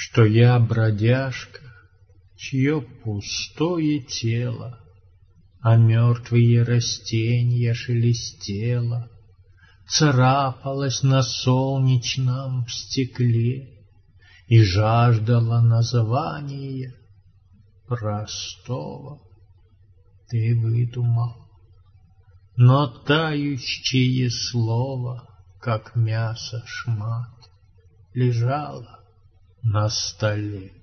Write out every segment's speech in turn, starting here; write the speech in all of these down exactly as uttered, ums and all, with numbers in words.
Что я бродяжка, чье пустое тело, а мертвые растения шелестело, царапалось на солнечном стекле и жаждала названия простого. Ты выдумал, но тающее слово, как мясо шмат, лежало на столе.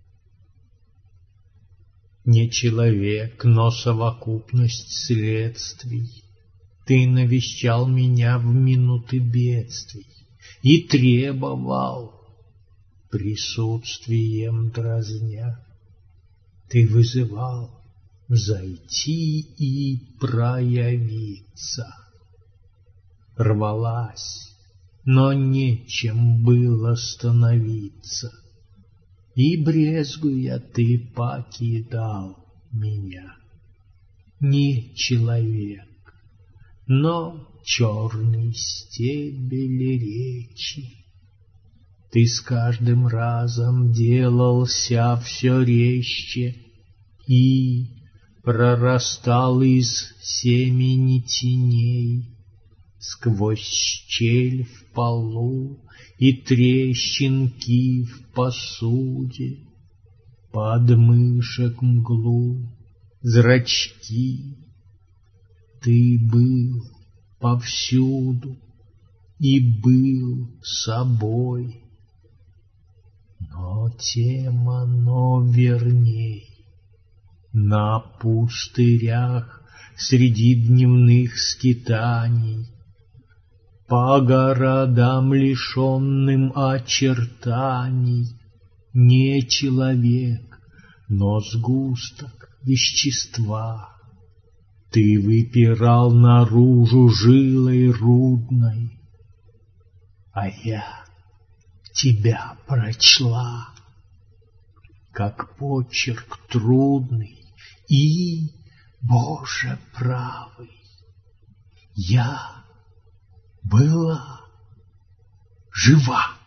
Не человек, но совокупность следствий. Ты навещал меня в минуты бедствий и требовал, присутствием дразня. Ты вызывал зайти и проявиться. Рвалась, но нечем было становиться, и, брезгуя, ты покидал меня. Не человек, но черный стебель речи. Ты с каждым разом делался все резче и прорастал из семени теней сквозь щель в полу и трещинки в посуде, подмышек мглу, зрачки. Ты был повсюду и был собой, но тем оно верней. На пустырях среди дневных скитаний, по городам, лишенным очертаний, не человек, но сгусток вещества. Ты выпирал наружу жилой рудной, а я тебя прочла, как почерк трудный и, Боже правый, я была жива.